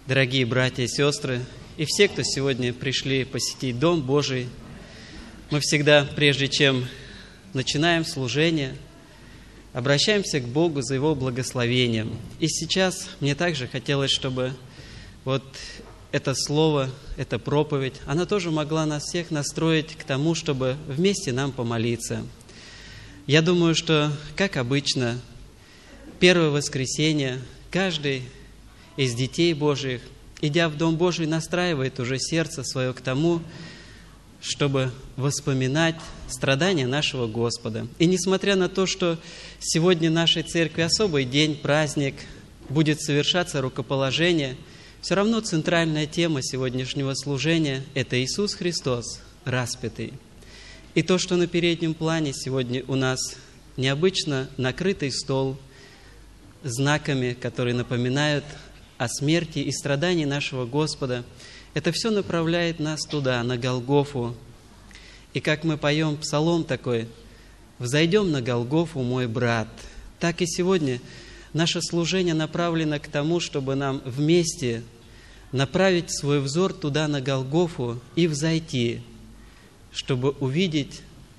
дорогие братья и сестры, и все, кто сегодня пришли посетить Дом Божий. Мы всегда, прежде чем начинаем служение, обращаемся к Богу за Его благословением. И сейчас мне также хотелось, чтобы вот это слово, эта проповедь, она тоже могла нас всех настроить к тому, чтобы вместе нам помолиться. Я думаю, что, как обычно, первое воскресенье каждый из детей Божьих, идя в Дом Божий, настраивает уже сердце свое к тому, чтобы вспоминать страдания нашего Господа. И несмотря на то, что сегодня в нашей церкви особый день, праздник, будет совершаться рукоположение, все равно центральная тема сегодняшнего служения – это Иисус Христос, распятый. И то, что на переднем плане сегодня у нас необычно накрытый стол знаками, которые напоминают о смерти и страдании нашего Господа, это все направляет нас туда, на Голгофу. И как мы поем псалом такой: «Взойдем на Голгофу, мой брат». Так и сегодня наше служение направлено к тому, чтобы нам вместе направить свой взор туда, на Голгофу, и взойти, чтобы увидеть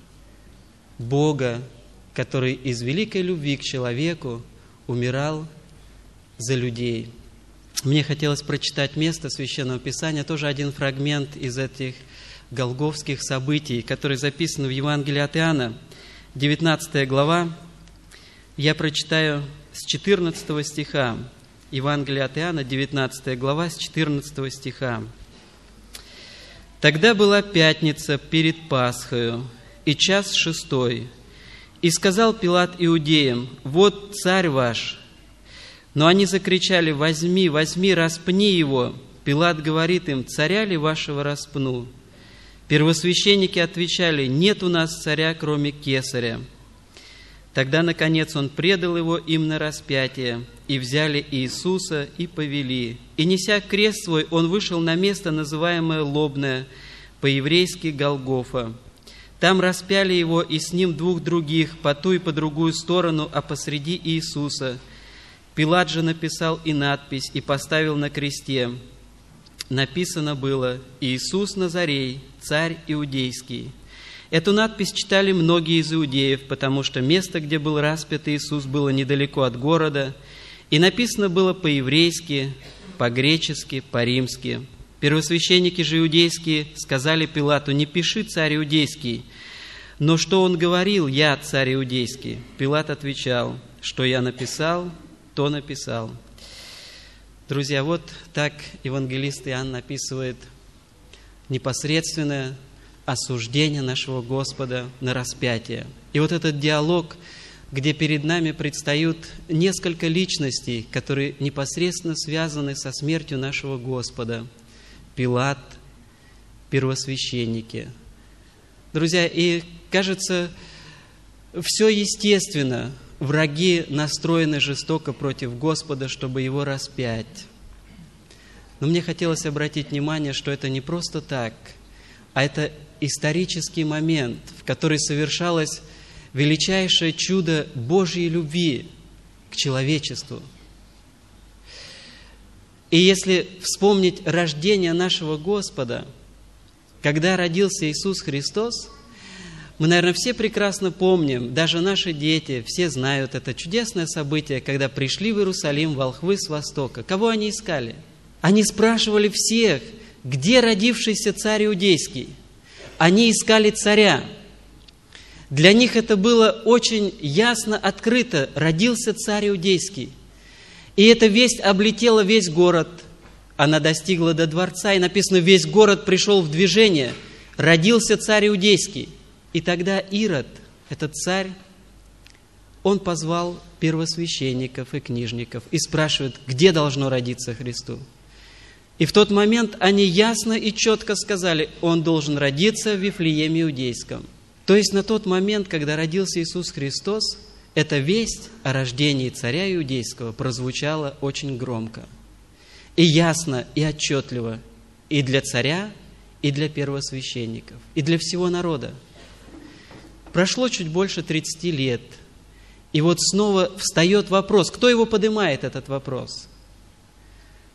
Бога, который из великой любви к человеку умирал за людей. Мне хотелось прочитать место Священного Писания, тоже один фрагмент из этих голгофских событий, который записан в Евангелии от Иоанна, 19 глава. Я прочитаю с 14 стиха. Евангелие от Иоанна, 19 глава, с 14 стиха. «Тогда была пятница перед Пасхою, и час 6. И сказал Пилат иудеям: вот царь ваш. Но они закричали: возьми, возьми, распни его. Пилат говорит им: царя ли вашего распну? Первосвященники отвечали: нет у нас царя, кроме Кесаря. Тогда, наконец, он предал его им на распятие, и взяли Иисуса и повели. И, неся крест свой, он вышел на место, называемое Лобное, по-еврейски Голгофа. Там распяли его, и с ним 2 других, по ту и по другую сторону, а посреди Иисуса. Пилат же написал и надпись, и поставил на кресте. Написано было: Иисус Назарей, царь иудейский. Эту надпись читали многие из иудеев, потому что место, где был распят Иисус, было недалеко от города, и написано было по-еврейски, по-гречески, по-римски. Первосвященники же иудейские сказали Пилату: не пиши царь иудейский. Но что он говорил: я царь иудейский? Пилат отвечал: что я написал, то написал. Друзья, вот так евангелист Иоанн описывает непосредственное осуждение нашего Господа на распятие. И вот этот диалог, где перед нами предстают несколько личностей, которые непосредственно связаны со смертью нашего Господа. Пилат, первосвященники. Друзья, и кажется, все естественно. Враги настроены жестоко против Господа, чтобы Его распять. Но мне хотелось обратить внимание, что это не просто так, а это исторический момент, в который совершалось величайшее чудо Божьей любви к человечеству. И если вспомнить рождение нашего Господа, когда родился Иисус Христос, мы, наверное, все прекрасно помним, даже наши дети, все знают это чудесное событие, когда пришли в Иерусалим волхвы с востока. Кого они искали? Они спрашивали всех: где родившийся царь иудейский? Они искали царя. Для них это было очень ясно открыто. Родился царь иудейский. И эта весть облетела весь город. Она достигла до дворца, и написано: весь город пришел в движение. Родился царь иудейский. И тогда Ирод, этот царь, он позвал первосвященников и книжников и спрашивает: где должно родиться Христу? И в тот момент они ясно и четко сказали: он должен родиться в Вифлееме Иудейском. То есть на тот момент, когда родился Иисус Христос, эта весть о рождении царя Иудейского прозвучала очень громко. И ясно, и отчетливо и для царя, и для первосвященников, и для всего народа. Прошло чуть больше 30 лет, и вот снова встает вопрос. Кто его поднимает, этот вопрос?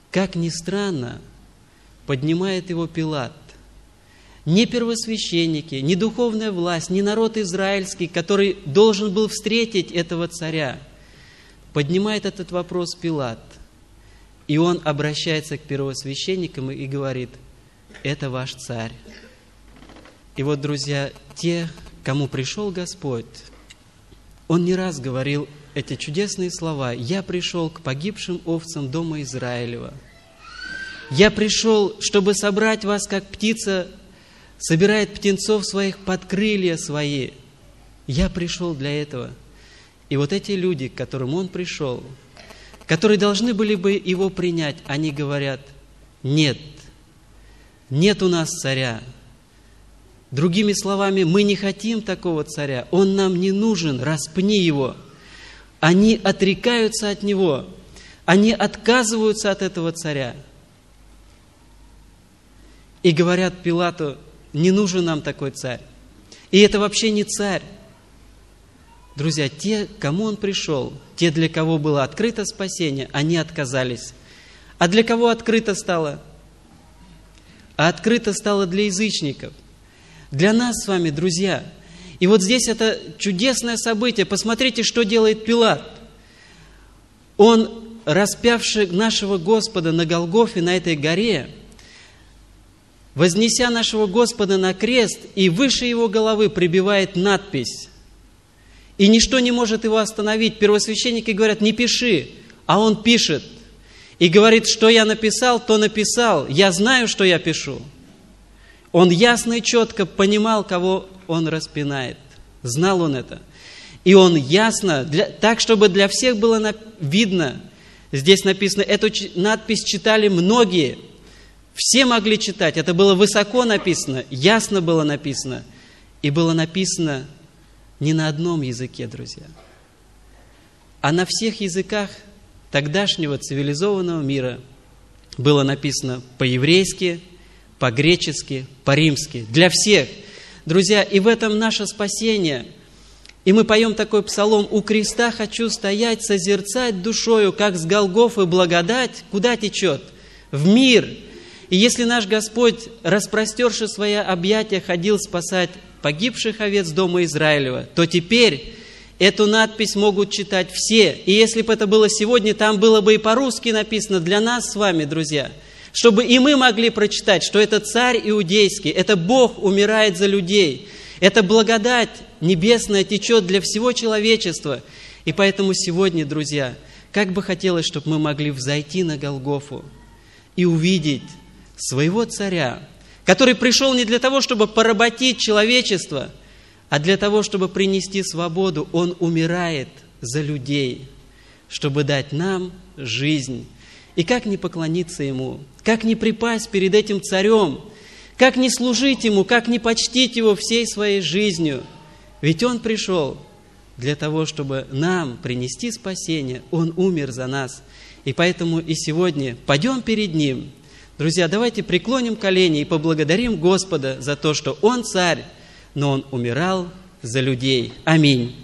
как ни странно, поднимает его Пилат. Не первосвященники, не духовная власть, не народ израильский, который должен был встретить этого царя. Поднимает этот вопрос Пилат. И он обращается к первосвященникам и говорит: это ваш царь. И вот, друзья, те, кому пришел Господь, Он не раз говорил эти чудесные слова: «Я пришел к погибшим овцам дома Израилева. Я пришел, чтобы собрать вас, как птица собирает птенцов своих под крылья свои». Я пришел для этого. И вот эти люди, к которым Он пришел, которые должны были бы Его принять, они говорят: нет, нет у нас царя. Другими словами, мы не хотим такого царя, он нам не нужен, распни его. Они отрекаются от него, они отказываются от этого царя. И говорят Пилату: не нужен нам такой царь. И это вообще не царь. Друзья, те, к кому он пришел, те, для кого было открыто спасение, они отказались. А для кого открыто стало? А открыто стало для язычников. Для нас с вами, друзья. И вот здесь это чудесное событие. Посмотрите, что делает Пилат. Он, распявший нашего Господа на Голгофе, на этой горе, вознеся нашего Господа на крест, и выше его головы прибивает надпись. И ничто не может его остановить. Первосвященники говорят: не пиши, а он пишет. И говорит: что я написал, то написал. Я знаю, что я пишу. Он ясно и четко понимал, кого он распинает. Знал он это. И он ясно, так, чтобы для всех было видно, здесь написано, эту надпись читали многие. Все могли читать. Это было высоко написано, ясно было написано. И было написано не на одном языке, друзья, а на всех языках тогдашнего цивилизованного мира было написано по-еврейски, по-гречески, по-римски. Для всех. Друзья, и в этом наше спасение. И мы поем такой псалом: «У креста хочу стоять, созерцать душою, как с Голгофы благодать». Куда течет? В мир. И если наш Господь, распростерши свои объятия, ходил спасать погибших овец дома Израилева, то теперь эту надпись могут читать все. И если бы это было сегодня, там было бы и по-русски написано для нас с вами, друзья, чтобы и мы могли прочитать, что это царь иудейский, это Бог умирает за людей, это благодать небесная течет для всего человечества. И поэтому сегодня, друзья, как бы хотелось, чтобы мы могли взойти на Голгофу и увидеть своего царя, который пришел не для того, чтобы поработить человечество, а для того, чтобы принести свободу. Он умирает за людей, чтобы дать нам жизнь. И как не поклониться Ему, как не припасть перед этим царем, как не служить Ему, как не почтить Его всей своей жизнью. Ведь Он пришел для того, чтобы нам принести спасение. Он умер за нас. И поэтому и сегодня пойдем перед Ним. Друзья, давайте преклоним колени и поблагодарим Господа за то, что Он царь, но Он умирал за людей. Аминь.